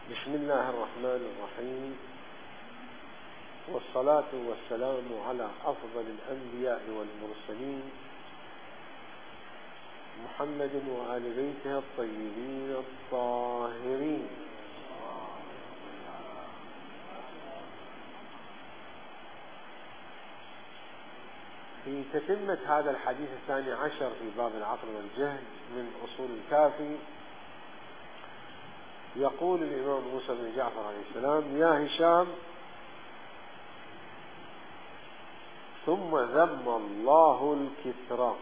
بسم الله الرحمن الرحيم، والصلاة والسلام على أفضل الأنبياء والمرسلين محمد وآل بيته الطيبين الطاهرين. في تتمة هذا الحديث الثاني عشر في باب العقل والجهل من أصول الكافي، يقول الإمام موسى بن جعفر عليه السلام: يا هشام، ثم ذم الله الكثرة.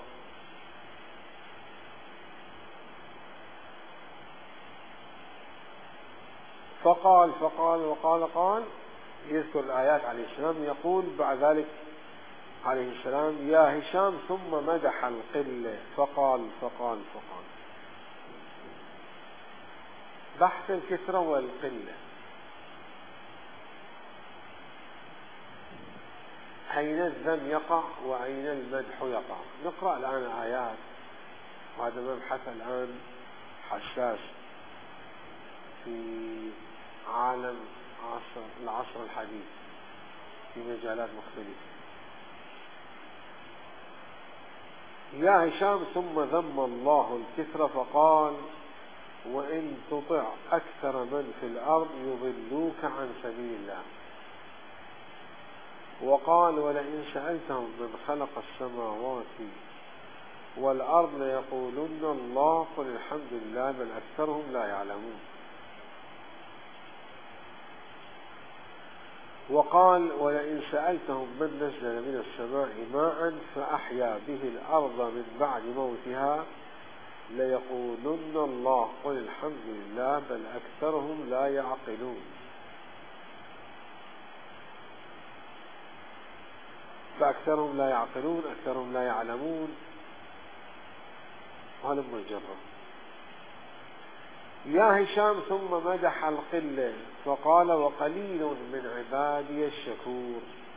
فقال يذكر الآيات عليه السلام، يقول بعد ذلك عليه السلام: يا هشام، ثم مدح القلة فقال بحث الكثرة والقلة. أين الذم يقع وأين المدح يقع؟ نقرأ الآن آيات، وهذا مبحث الآن حساس في عالم العصر الحديث في مجالات مختلفة. يا هشام، ثم ذم الله الكثرة فقال: وإن تطع أكثر من في الأرض يضلوك عن سبيل الله. وقال: ولئن سألتهم من خلق السماوات والأرض ليقولن الله قل الحمد لله بل أكثرهم لا يعلمون. وقال: ولئن سألتهم من نزل من السماء ماء فأحيا به الأرض من بعد موتها ليقولن الله قل الحمد لله بل أكثرهم لا يعقلون. فأكثرهم لا يعقلون، أكثرهم لا يعلمون، هذا مجرد. يا هشام، ثم مدح القلة فقال: وقليل من عبادي الشكور.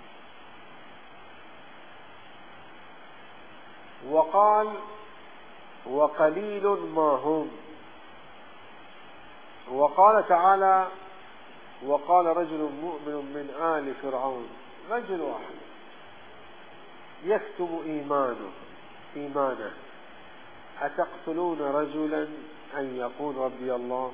وقال: وقليل ما هم. وقال تعالى: وقال رجل مؤمن من آل فرعون، رجل واحد يكتم إيمانه، أتقتلون رجلا أن يقول ربي الله؟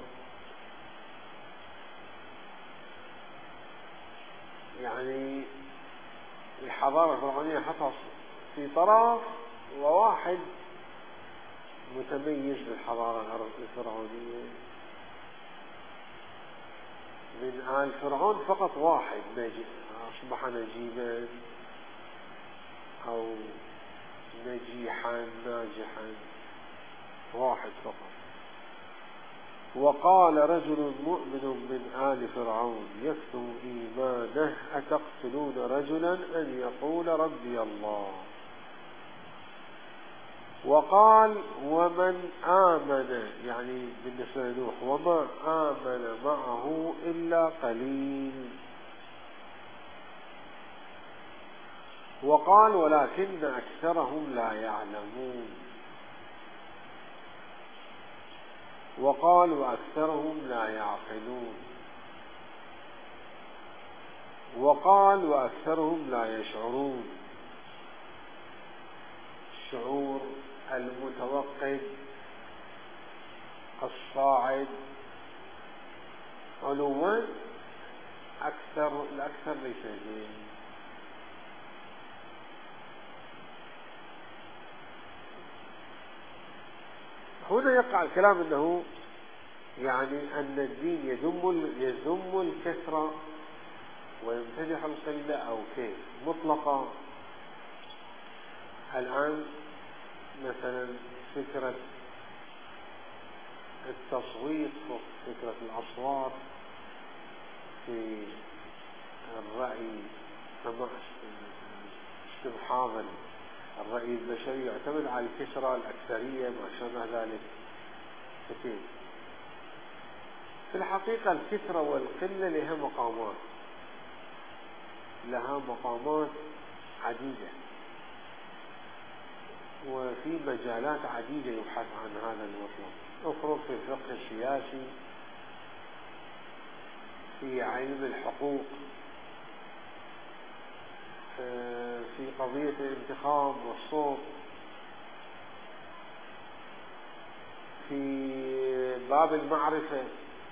يعني الحضارة الفرعونية حطها في طرف، وواحد متميز بالحضارة الفرعونية من آل فرعون، فقط واحد أصبح نجيبا أو ناجحا، واحد فقط. وقال رجل مؤمن من آل فرعون يكتم إيمانه، أتقتلون رجلا أن يقول ربي الله؟ وقال: ومن آمن، يعني بالنسبة لنوح، وما آمن معه إلا قليل. وقال: ولكن أكثرهم لا يعلمون. وقال: وأكثرهم لا يعقلون. وقال: وأكثرهم لا يشعرون. الشعور المتوقد الصاعد علوا، الأكثر ليس زين. هنا يقع الكلام أنه يعني أن الدين يذم الكثرة ويمتدح القلة، أو كيف مطلقة. الآن مثلا فكرة التصويت، فكرة الأصوات في الرأي، كما استبحاظا الرأي البشري يعتمد على الكثرة الأكثرية ما شابه ذلك كثير. في الحقيقة الكثرة والقلة لها مقامات عديدة، وفي مجالات عديدة يبحث عن هذا المطلب. افرض في الفقه السياسي في علم الحقوق، في قضية الانتخاب والصوت، في باب المعرفة،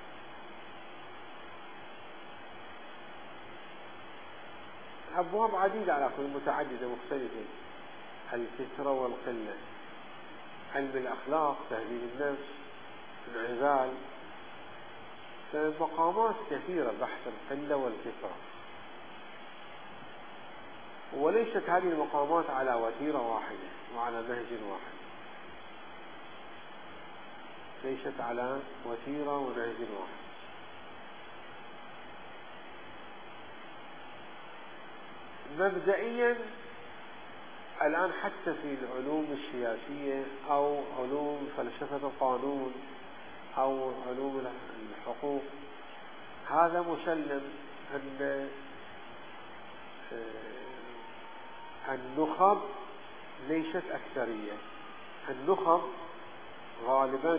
أبواب عديدة على كل متعددة مختلفة، الكثرة والقلة، علم الأخلاق، تهذيب النفس، الانعزال، فمقامات كثيرة بحث القلة والكثرة. وليست هذه المقامات على وتيرة واحدة وعلى نهج واحد، ليست على وتيرة ونهج واحد. مبدئيا الآن حتى في العلوم السياسية أو علوم فلسفة القانون أو علوم الحقوق، هذا مسلم أن النخب ليست أكثرية. النخب غالبا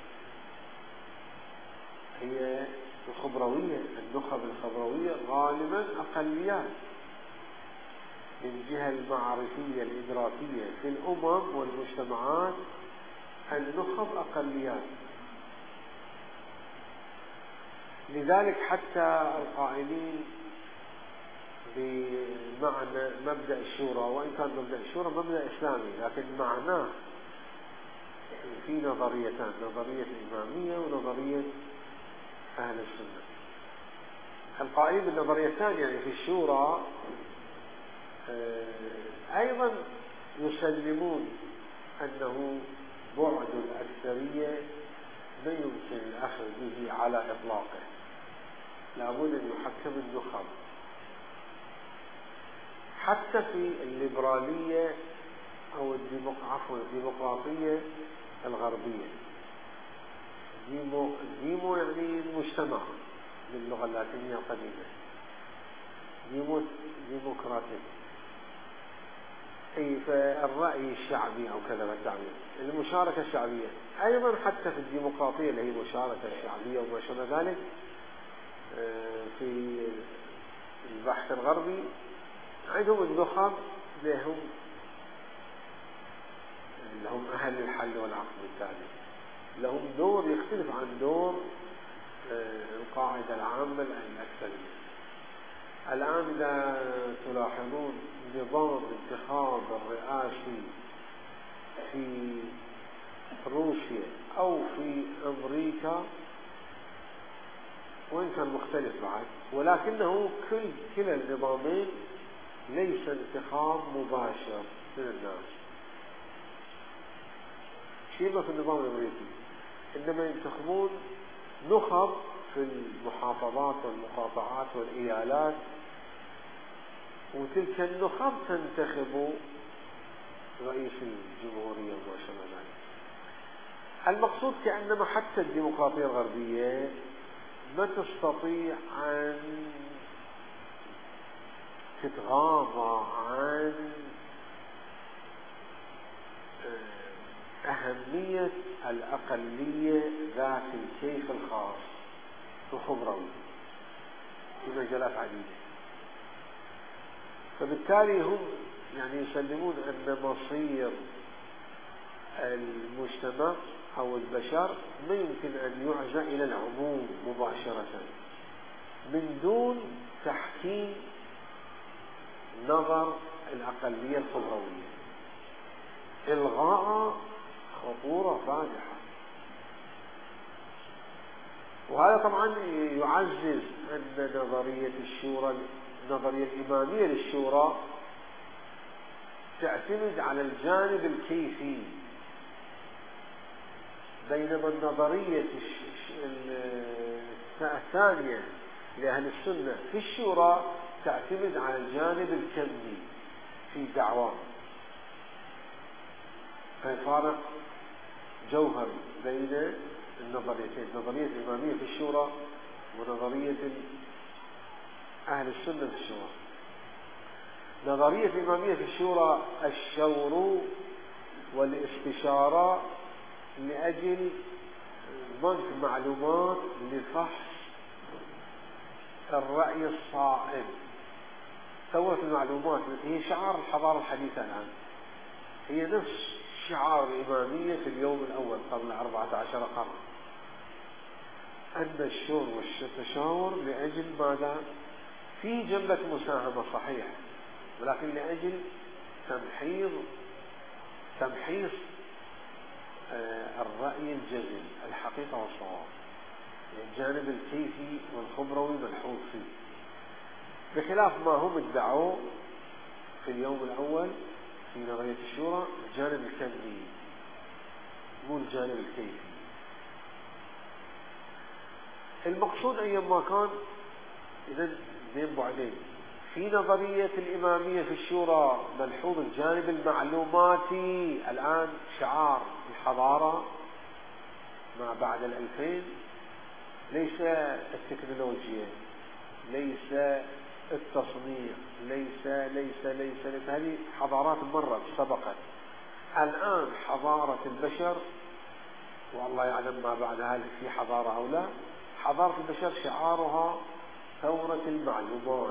هي الخبروية، النخب الخبروية غالبا أقليات من الجهة المعرفية الإدراكية في الأمم والمجتمعات. النخب أقليات، لذلك حتى القائلين بمعنى مبدأ الشورى، وإن كان مبدأ الشورى مبدأ إسلامي لكن معناه في نظريتان، نظرية الإمامية ونظرية أهل السنة. القائلين بالنظرية الثانية يعني في الشورى أيضا يسلمون أنه بعد الأكثرية لا يمكن الأخذ به على إطلاقه، لابد أن يحكم النخب. حتى في الليبرالية أو الديمقراطية الغربية، ديمو يعني المجتمع باللغة اللاتينية القديمة، ديمقراطية، أي فالرأي الشعبي أو كذا بالتعبير، المشاركة الشعبية. أيضا حتى في الديمقراطية اللي هي المشاركة الشعبية وما شابه ذلك، في البحث الغربي عندهم النخب لهم أهل الحل والعقد، بالتالي لهم دور يختلف عن دور القاعدة العامة الأكثرية. الآن إذا تلاحظون نظام الانتخاب الرئاسي في روسيا أو في أمريكا، وإن كان مختلف بعد، ولكنه كلا النظامين ليس انتخاب مباشر من الناس، شيء في النظام الأمريكي، إنما ينتخبون نخب في المحافظات والمقاطعات والإيالات، وتلك النخب تنتخب رئيس الجمهورية وما شابه ذلك. المقصود كأنما حتى الديمقراطية الغربية ما تستطيع أن تتغاضى عن أهمية الأقلية ذات الكيف الخاص الخبروي في مجالات عديدة. فبالتالي هم يعني يسلمون أن مصير المجتمع أو البشر ما يمكن أن يعزى إلى العموم مباشرة من دون تحكيم نظر الأقلية الخبروية، إلغاء خطورة فادحة. وهذا طبعا يعزز أن نظرية الشورى، النظرية الإمامية للشورى تعتمد على الجانب الكيفي، بينما النظرية الثانية لأهل السنة في الشورى تعتمد على الجانب الكمي في دعواهم. ففارق جوهري بين النظريتين، نظرية الإمامية في الشورى ونظرية أهل السنة في الشورى. نظرية الإمامية في الشورى الشور والاستشارة لأجل ضمن معلومات لفحص الرأي الصائب. ثورة المعلومات هي شعار الحضارة الحديثة الآن، هي نفس شعار الإمامية في اليوم الأول قبل 14 قرن، أن الشور والتشاور لأجل ماذا؟ في جملة مساهمة صحيح، ولكن لأجل تمحيص الرأي الجزم، الحقيقة والصواب، الجانب الكيفي والخبروي ملحوظ فيه، بخلاف ما هم ادعوا في اليوم الأول في نظرية الشورى، الجانب الكمي مو الجانب الكيفي. المقصود أيما كان، إذن بين بعدين في نظرية الإمامية في الشورى ملحوظ الجانب المعلوماتي. الآن شعار الحضارة ما بعد 2000 ليس التكنولوجيا، ليس التصنيع، ليس هذه حضارات مرت سبقت. الآن حضارة البشر، والله يعلم ما بعدها في حضارة أو لا، حضارة البشر شعارها ثورة المعلومات،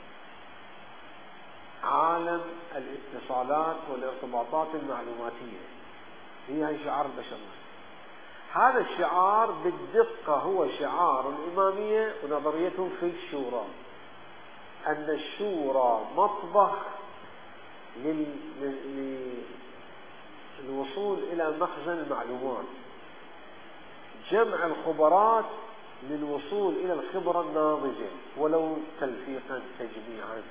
عالم الاتصالات والارتباطات المعلوماتية، هي شعار البشر. هذا الشعار بالدقة هو شعار الإمامية ونظريتهم في الشورى، أن الشورى مطبخ للوصول إلى مخزن المعلومات، جمع الخبرات للوصول إلى الخبرة الناضجة، ولو تلفيقا تجميعا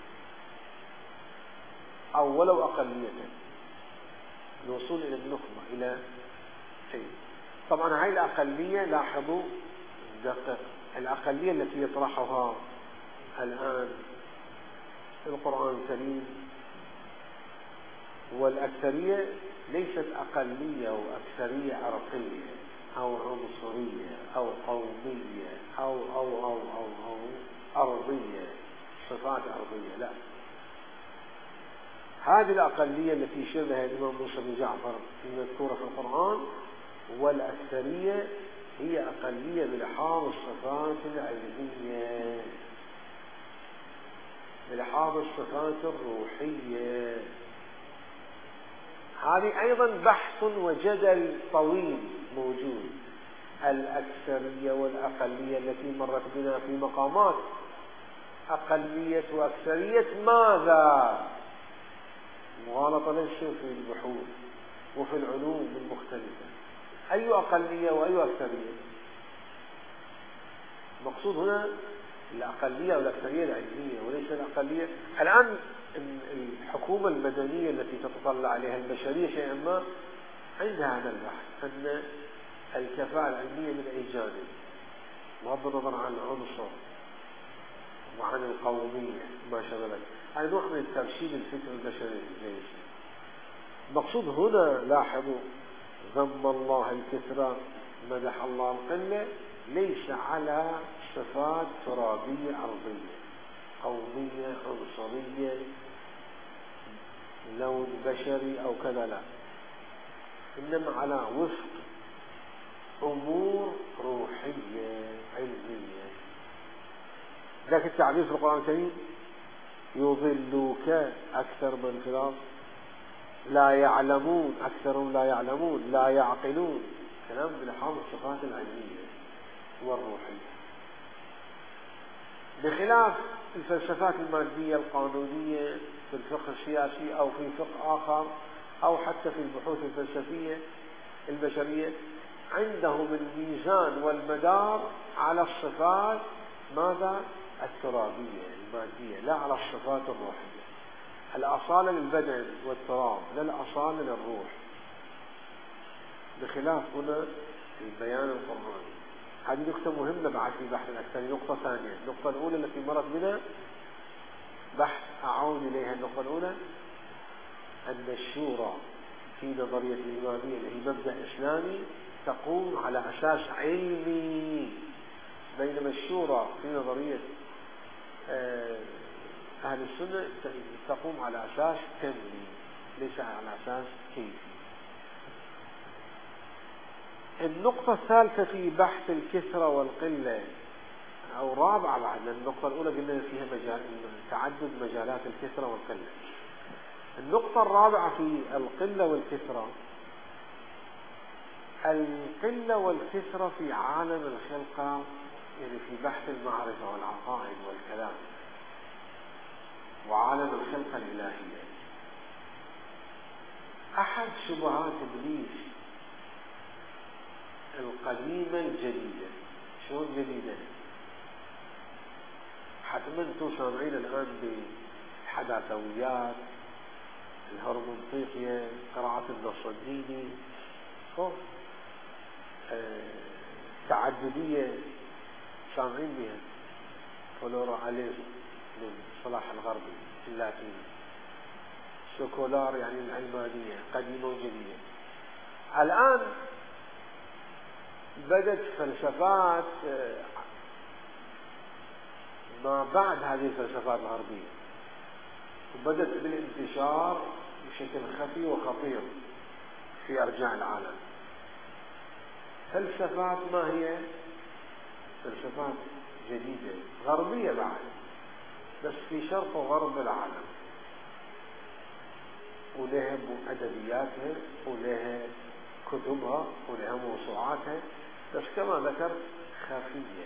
أو ولو أقلية، الوصول إلى النخبة، إلى شيء. طبعا هاي الأقلية، لاحظوا دقق، الأقلية التي يطرحها الآن القرآن الكريم والأكثرية ليست أقلية وأكثرية عرقية أو عنصرية أو قومية أو أرضية، صفات أرضية، لا. هذه الأقلية التي شبه الإمام موسى بن جعفر المذكورة في القرآن، والأكثرية هي أقلية بلحاظ الصفات العلمية، بلحاظ الصفات الروحية. هذه أيضا بحث وجدل طويل موجود. الأكثرية والأقلية التي مرت بنا في مقامات، أقلية وأكثرية ماذا؟ مغالطة ليس في البحوث وفي العلوم المختلفة، أي أقلية وأي أكثرية؟ المقصود هنا الأقلية والأكثرية العلمية وليس الأقلية. الآن الحكومة المدنية التي تتطلع عليها البشرية شيئا ما عندها هذا البحث، أن الكفاءة العلمية من أي جانب، بغض النظر عن العنصر وعن القومية ما شغلت، هذا نوع من الترشيد الفكر البشري. المقصود هنا لاحظوا ذم الله الكثرة مدح الله القلة، ليس على صفات ترابية أرضية قومية عنصرية لون بشري أو كذا، لا، إنما على وفق أمور روحية علمية. ذاك التعبير في القرآن الكريم يضلوك أكثر من في الأرض، لا يعلمون أكثرهم لا يعلمون، لا يعقلون، كلام بلحاظ الصفات العلمية والروحية، بخلاف الفلسفات المادية القانونية في الفقه السياسي أو في فقه آخر أو حتى في البحوث الفلسفية البشرية، عندهم الميزان والمدار على الصفات ماذا؟ الترابية المادية، لا على الصفات الروحية، الأصالة للبدن والتراب لا الأصالة للروح، بخلاف هنا البيان القرآني. هذه نقطة مهمة بعد في بحث الأكثر. نقطة ثانية، النقطة الأولى التي مرت بنا بحث أعود إليها. النقطة الأولى أن الشورى في نظرية الإمامية اللي هي مبدأ إسلامي تقوم على أساس علمي، بينما الشورى في نظرية أهل السنة تقوم على أساس كمي ليس على أساس كيفي. النقطة الثالثة في بحث الكثرة والقلة أو رابعة بعد، لأن النقطة الأولى قلنا فيها تعدد مجالات الكثرة والقلة. النقطة الرابعة في القلة والكثرة، القلة والكثرة في عالم الخلقة، يعني في بحث المعرفة والعقائد والكلام وعالم الخلقة الإلهية. أحد شبهات إبليس القديمة الجديدة. شلون جديدة؟ حتما انتم سامعين الآن بالحداثويات، الهرمنطيقية، قراءة النص الديني، تعددية، سامعين بها، بلوراليزم من صلاح الغربي اللاتيني، سيكولار يعني العلمانية قديمة وجديدة. الآن بدت فلسفات ما بعد هذه الفلسفات الغربية، وبدت بالانتشار بشكل خفي وخطير في أرجاء العالم. فلسفات ما هي؟ فلسفات جديدة غربية بعد، بس في شرق وغرب العالم، ولها أدبياتها ولها كتبها ولها موسوعاتها، بس كما ذكرت خفية،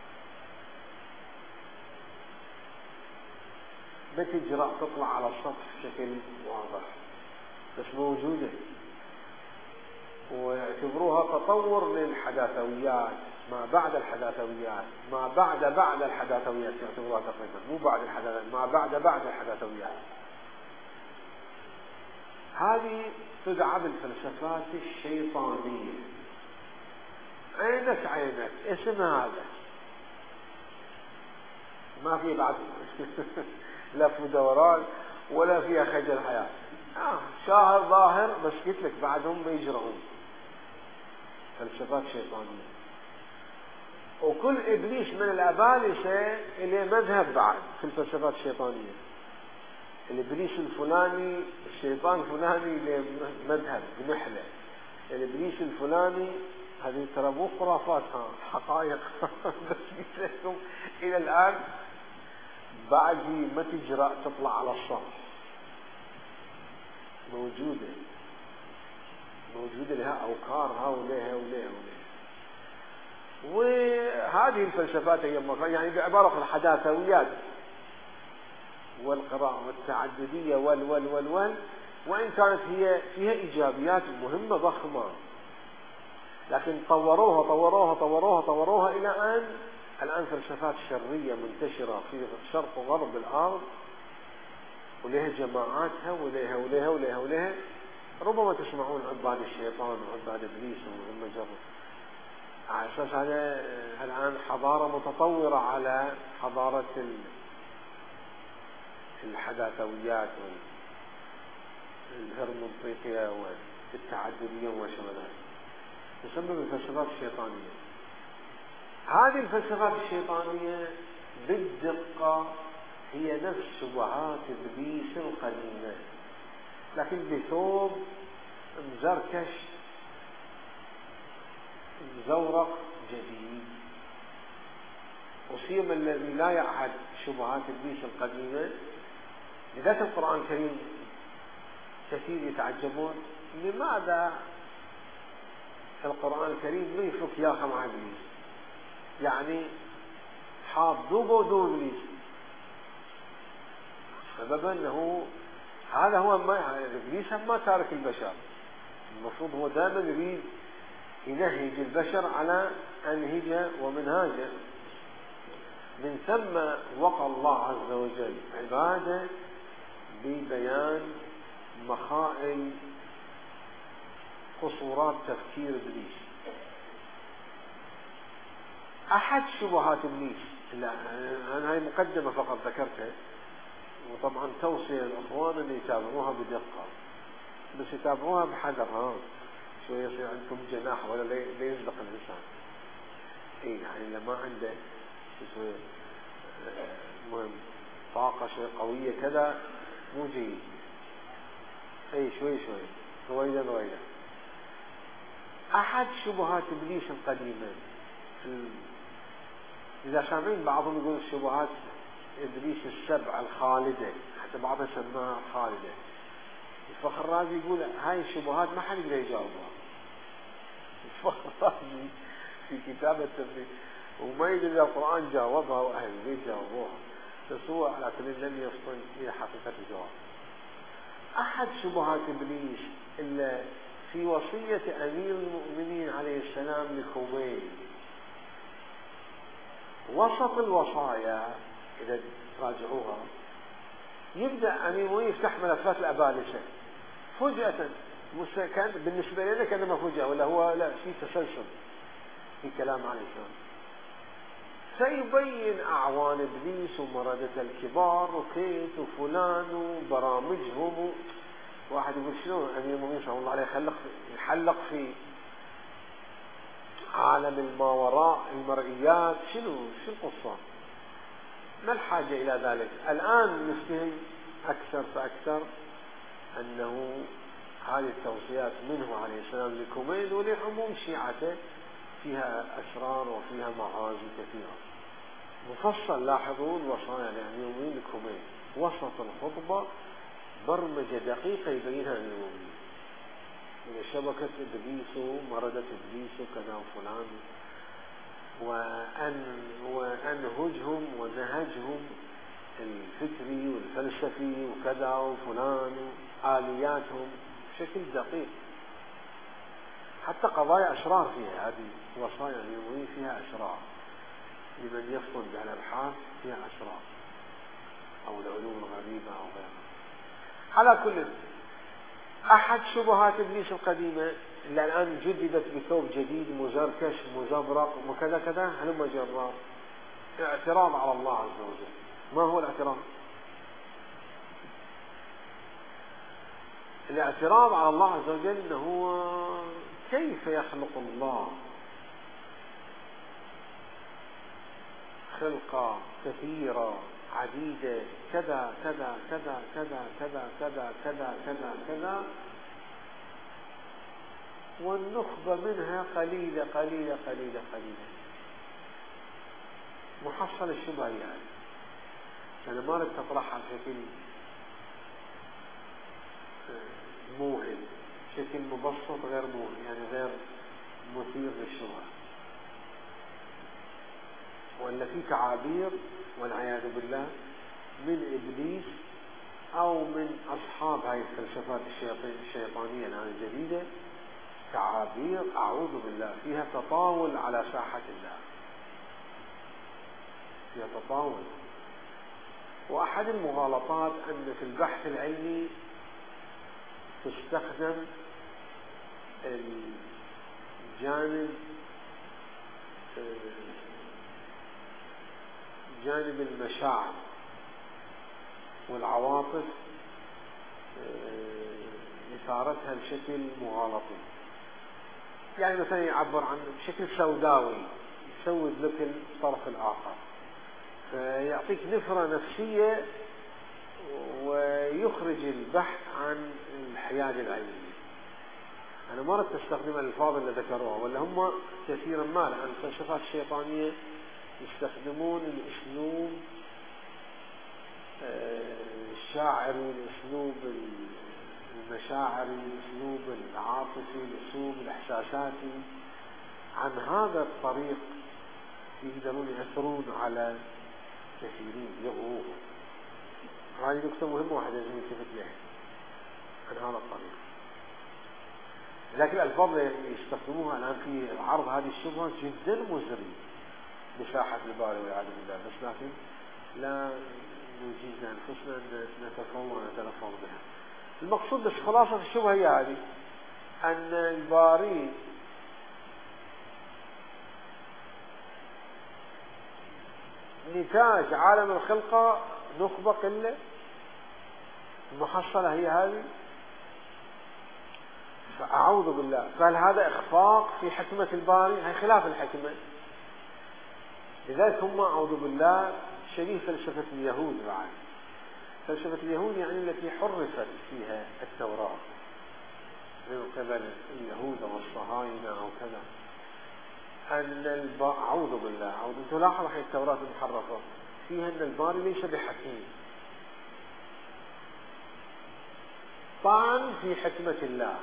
ما تجرأ تطلع على السطح بشكل واضح، بس موجودة، ويعتبروها تطور للحداثويات، ما بعد الحداثويات، ما بعد الحداثويات، يعتبروها تقريبا مو بعد الحداثويات، ما بعد الحداثويات. هذه تدعى بالفلسفات الشيطانية. عينك اسم هذا ما في بعد لف ودوران ولا فيها خجل حياة، شاهر ظاهر، بس قلت لك بعدهم ما يجرؤون. فلسفات شيطانية، وكل إبليس من الأبالسة اللي مذهب بعد في الفلسفات الشيطانية. الإبليس الفلاني، الشيطان الفلاني اللي مذهب بنحلة، الإبليس الفلاني، هذه ترى مو خرافات، حقائق بس قلت لكم إلى الآن بعد ما تجرأ تطلع على السطح، موجودة لها أوكارها ولها. وهذه الفلسفات هي يعني بعبارة الحداثويات والقراءة والتعددية وإن كانت هي فيها إيجابيات مهمة ضخمة، لكن طوروها إلى أن الآن فلسفات شرية منتشرة في شرق وغرب الأرض، ولها جماعاتها ولها. ربما تسمعون عباد الشيطان وعباد إبليس وهم جرب، على أساس هذا الآن حضارة متطورة على حضارة الحداثويات والهرمنطيقية والتعددية وشمالات، تسمى بالفلسفات الشيطانية. هذه الفلسفات الشيطانية بالدقة هي نفس شبهات إبليس القديمة، لكن بثوب مزركش مزورق جديد. وسيما الذي لا يعهد شبهات إبليس القديمة، لذلك القرآن الكريم كثير يتعجبون لماذا القرآن الكريم ما يفك ياخا مع إبليس، يعني حاط ذوب إبليس، سبب أنه هذا هو ما إبليس ما تارك البشر، المفروض هو دائما يريد ينهج البشر على أنهجه ومنهاجه. من ثم وقى الله عز وجل عباده ببيان مخائل قصورات تفكير إبليس. أحد شبهات إبليس، أنا هاي مقدمة فقط ذكرتها، وطبعا توصية الأخوان أن يتابعوها بدقة، بس يتابعوها بحذر، شو يصير عندكم جناح ولا لا يزلق الإنسان. يعني لما عنده مهم طاقة شوي قوية كذا مو جيد، شوي رويدا. أحد شبهات إبليس القديمة إذا سامعين بعضهم يقول شبهات إبليس السبع الخالدة، حتى بعضها سماها خالدة. الفخر الرازي يقول هاي الشبهات ما حد يقدر يجاوبها. الفخر الرازي في كتاب التفسير وما يدري القرآن جاوبها وأهل البيت جاوبوها، بس هو على كل لم يفصل إلى حقيقة الجواب. أحد شبهات إبليس إلا في وصية أمير المؤمنين عليه السلام لخميني، وسط الوصايا إذا تراجعوها يبدأ أمير المؤمنين يفتح ملفات الأبالسة فجأة، كان بالنسبة لنا كأنما فجأة، ولا هو لا في تسلسل في كلام عليه السلام، سيبين أعوان إبليس ومردة الكبار وكيت وفلان وبرامجهم. واحد يقول شنو أمير المؤمنين صلى الله عليه يحلق في عالم الماوراء المرئيات، شنو القصة؟ ما الحاجة إلى ذلك؟ الآن نفهم أكثر فأكثر أنه هذه التوصيات منه عليه السلام لكومين ولعموم شيعته فيها أسرار وفيها مغازي كثيرة. مفصل لاحظون وصايا لأمير المؤمنين لكومين، وسط الخطبة برمجة دقيقة يبينها أمير المؤمنين من شبكة إبليس ومردة إبليس وكذا وفلان، وأنهجهم ونهجهم الفكري والفلسفي وكذا وفلان آلياتهم بشكل دقيق. حتى قضايا أسرار فيها، هذه وصايا أمير المؤمنين فيها أسرار لمن يفصل بها الأبحاث، فيها أسرار أو العلوم الغريبة أو غيرها. على كل أحد شبهات إبليس القديمة اللي الآن جددت بثوب جديد مزركش مزبرق وكذا كذا، هلما جرار اعتراض على الله عز وجل. ما هو الاعتراض؟ الاعتراض على الله عز وجل إنه هو كيف يخلق الله خلقة كثيرة عديدة كذا كذا كذا كذا كذا كذا كذا كذا كذا، والنخبة منها قليلة قليلة قليلة قليلة. محصل الشبهة يعني أنا ما أريد تطرحها بشكل موهن، بشكل مبسط غير موهن، يعني غير مثير للشبهة، ولا في تعابير والعياذ بالله من إبليس أو من أصحاب هاي الفلسفات الشيطانية الآن الجديدة، تعابير أعوذ بالله فيها تطاول على ساحة الله، فيها تطاول. وأحد المغالطات أن في البحث العلمي تستخدم جانب المشاعر والعواطف إثارتها بشكل مغالطي، يعني مثلا يعبر عنه بشكل سوداوي، يسود لك الطرف الآخر فيعطيك نفرة نفسية ويخرج البحث عن الحياد العلمي. أنا ما أردت أستخدم الألفاظ اللي ذكروها، ولا هم كثيرا ما لأن الفلسفات الشيطانية يستخدمون الأسلوب الشاعري، الأسلوب المشاعري، الأسلوب العاطفي، الأسلوب الإحساساتي. عن هذا الطريق يقدرون يأثرون على كثيرين، يغروهم. هذه نقطة مهمة واحد لازم يلتفت لها عن هذا الطريق. لكن الألفاظ اللي يستخدموها الآن في عرض هذه الشبهة جدا مزري بساحة الباري والعياذ بالله، بس لكن لا نجيز أنفسنا أن نتفهم ونتلفظ بها. المقصود بس خلاصة الشبهة هي هذه، أن الباري نتاج عالم الخلقة نخبة قلة، المحصلة هي هذه. فأعوذ بالله، فهل هذا إخفاق في حكمة الباري؟ هي خلاف الحكمة. لذلك هم أعوذ بالله شبيه فلسفة اليهود. بعد فلسفة اليهود يعني التي حرفت فيها التوراة من قبل اليهود والصهاينة أو كذا، أعوذ بالله، أنتم لاحظوا حين التوراة المحرفة فيها أن الباري ليس بحكيم، طعن في حكمة الله،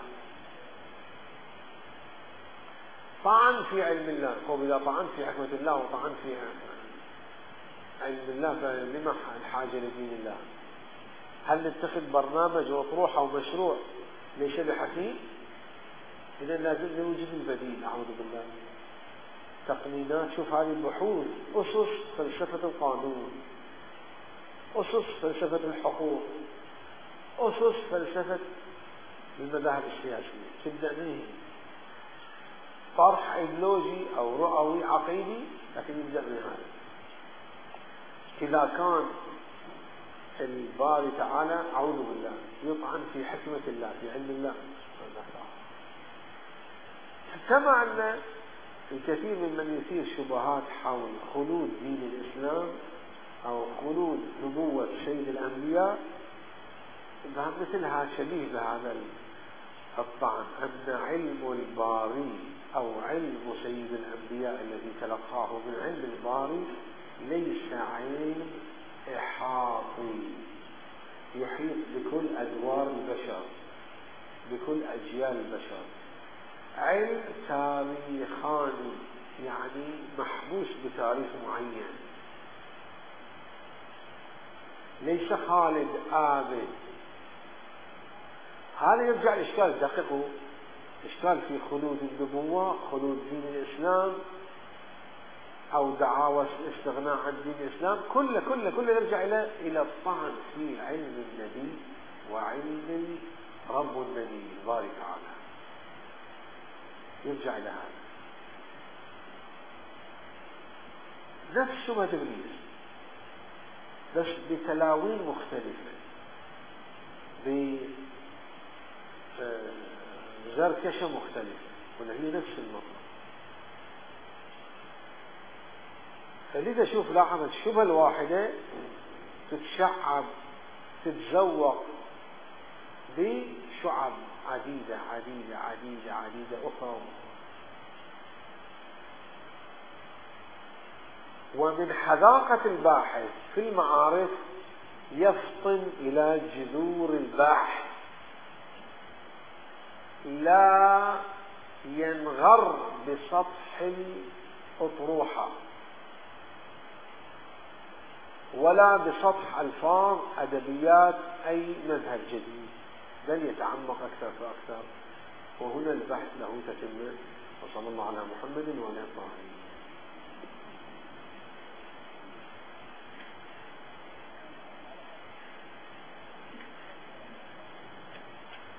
طعن في علم الله. إذا طعن في حكمة الله وطعن في علم الله فلما الحاجة لدين الله؟ هل نتخذ برنامج وأطروحة ومشروع ليس بحكيم؟ إذا لازم نوجد البديل. أعوذ بالله. تقنينات، شوف هذه البحوث، أسس فلسفة القانون، أسس فلسفة الحقوق، أسس فلسفة المذاهب السياسية، تبدأ منه طرح ايديولوجي أو رؤوي عقيدي، لكن يبدأ من هذا. إذا كان الباري تعالى أعوذ بالله يطعن في حكمة الله، في علم الله سبحانه وتعالى، كما أن الكثير ممن يثير شبهات حول خلود دين الإسلام أو خلود نبوة سيد الأنبياء، مثلها شبيه بهذا الطعن، أن علم الباري أو علم سيد الأنبياء الذي تلقاه من علم الباري ليس علم إحاطي يحيط بكل أدوار البشر، بكل أجيال البشر، علم تاريخاني، يعني محبوس بتاريخ معين، ليس خالد آبد. هذا يرجع الإشكال، دققوا، إشكال في خلود النبوة، خلود دين الإسلام، أو دعاوى الاستغناء عن دين الإسلام، كله يرجع إلى الطعن في علم النبي وعلم رب النبي الباري تعالى، يرجع إلى هذا. نفس شبهة إبليس بس بتلاوين مختلفة، بزركشة مختلفة، وهي نفس المطلب. فلذا شوف لاحظ الشبهة الواحدة تتشعب، تتزوق بشعب عديدة عديدة عديدة عديدة أخرى. ومن حذاقة الباحث في المعارف يفطن إلى جذور البحث، لا ينغر بسطح الأطروحة ولا بسطح ألفاظ أدبيات أي مذهب جديد، بل يتعمق أكثر فأكثر. وهنا البحث له تتمة. وصلى الله على محمد وعلى آله.